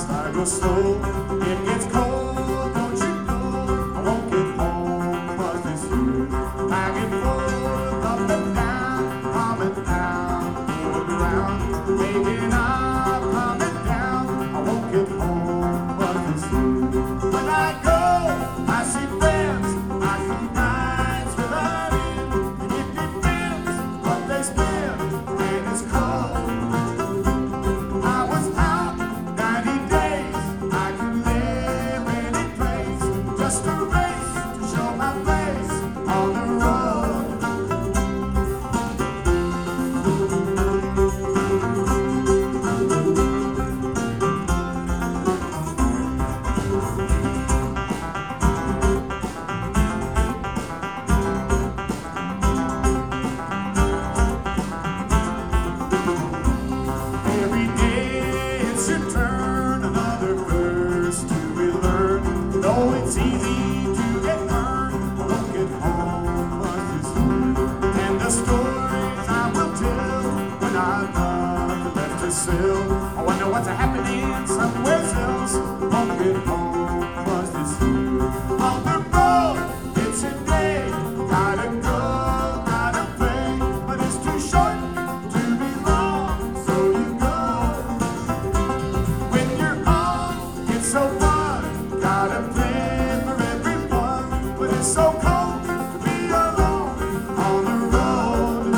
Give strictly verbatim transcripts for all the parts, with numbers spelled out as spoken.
fast, I go slow. It gets cold, don't you know? I won't get home much this year. Back and forth, up and down, coming down, going around, making up, coming down. I won't get home much this year. When I go, I see friends, I see nights without end, and it depends what they spend when it's cold. I was out ninety days, I could live any place, just a race to show my face on the road. Every day it's your turn, another verse to be learned. Though it's easy to get burned, I won't get home much this year. And the stories I will tell when I've nothing left to sell. I wonder what's happening somewhere else. Won't get home much this year. On the road, it's a day, gotta go, gotta play, but it's too short to be long, so you go. When you're on, it's so fun, gotta play for everyone, but it's so cold to be alone on the road.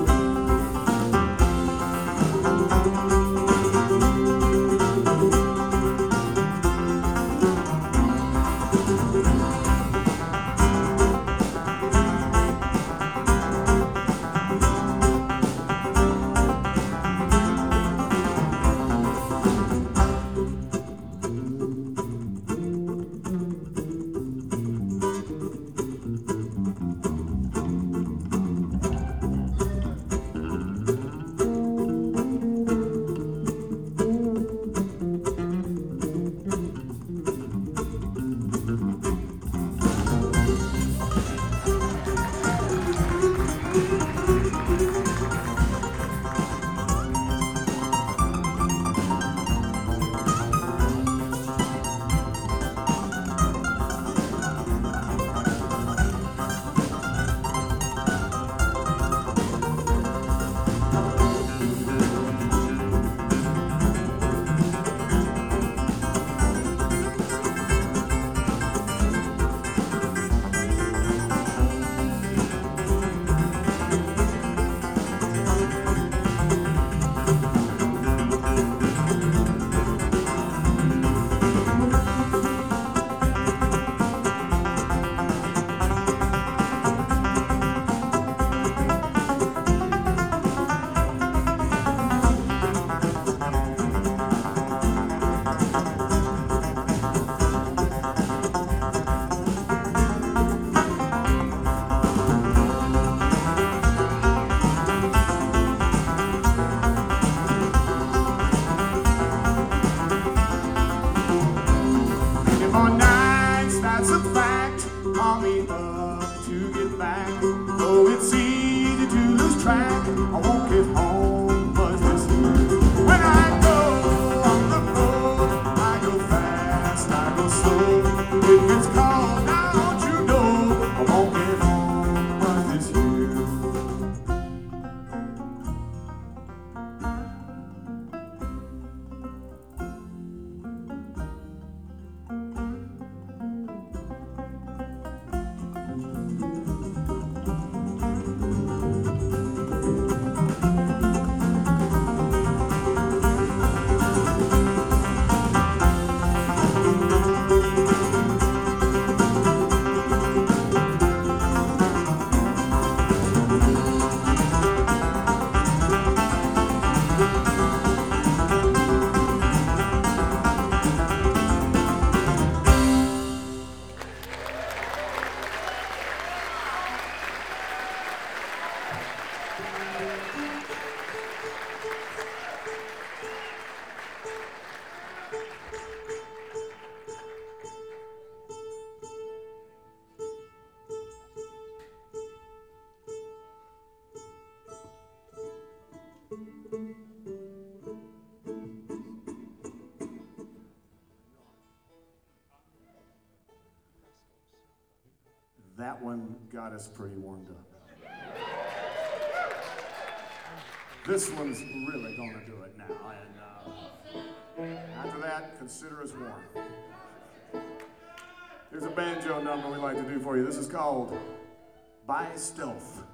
Many more nights, that's a fact. Call me up to get back. Though it's easy to lose track, I won't get home much this year. When I go on the road, I go fast, I go slow. If it's cold, now don't you know, I won't get home much this year. got us pretty warmed up. This one's really gonna do it now, and uh, after that, consider us warm. Here's a banjo number we'd like to do for you. This is called By Stealth.